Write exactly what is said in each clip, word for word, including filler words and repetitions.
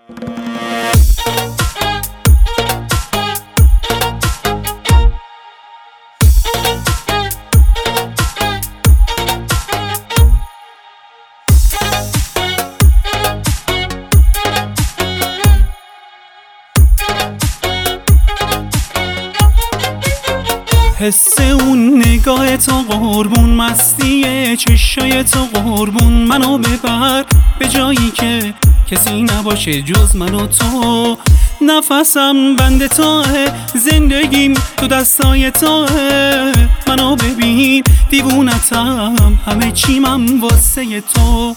حس اون نگاه تو قربون، مستی چشای تو قربون، منو ببر به جایی که کسی نباشه جز من و تو. نفسم بند توه، زندگیم تو دستای توه، منو ببین دیوونتم، همه چیمم واسه تو.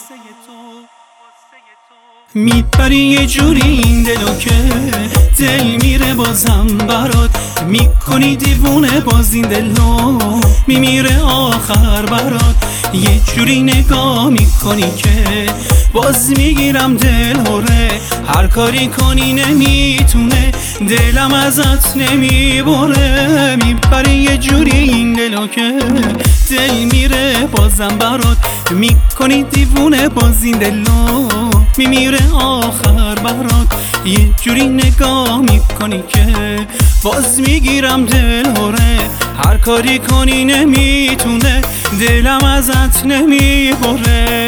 میپری یه جوری این دلو که دل میره بازم برات، میکنی دیوونه باز این دلو میمیره آخر برات. یه جوری نگاه میکنی که باز میگیرم دل هره، هر کاری کنی نمیتونه دلم ازت نمیبره. میپری یه جوری این دلو که دل میره بازم برات، میکنی دیوونه باز این دلو میمیره آخر برات. یه جوری نگاه میکنی که باز میگیرم دل هره، هر کاری کنی نمیتونه دلم ازت نمیبره.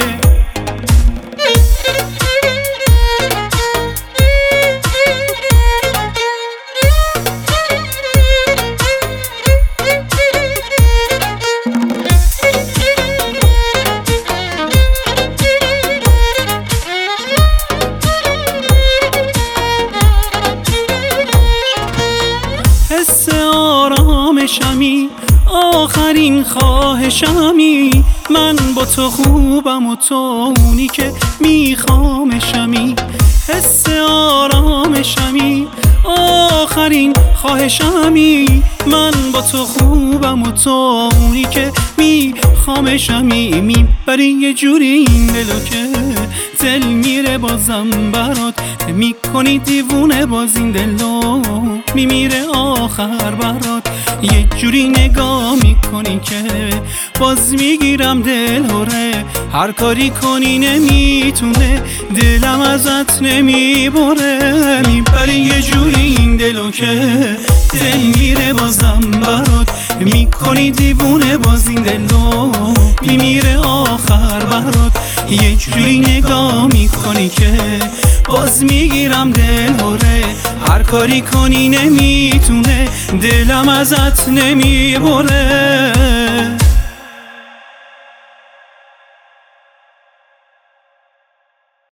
حس آرامشمی، آخرین خواهشمی، من با تو خوبم و تو اونی که میخوامشمی. حس آرامشمی، آخرین خواهشمی، من با تو خوبم و تو اونی که میخوامشمی. میبری یه جوری این دلو که دل میره بازم برات، میکنی دیوونه باز این دلو میمیره آخر برات. یه جوری نگاه میکنی که باز میگیرم دل هره، هر کاری کنی نمیتونه دلم ازت نمیبره. میبری یه جوری این دلو که دل میره بازم برات، میکنی دیوونه باز این دلو میمیره آخر برات. یه جوری نگاه میکنی که باز میگیرم دل هره، هر کاری کنی نمیتونه دلم ازت نمیبره.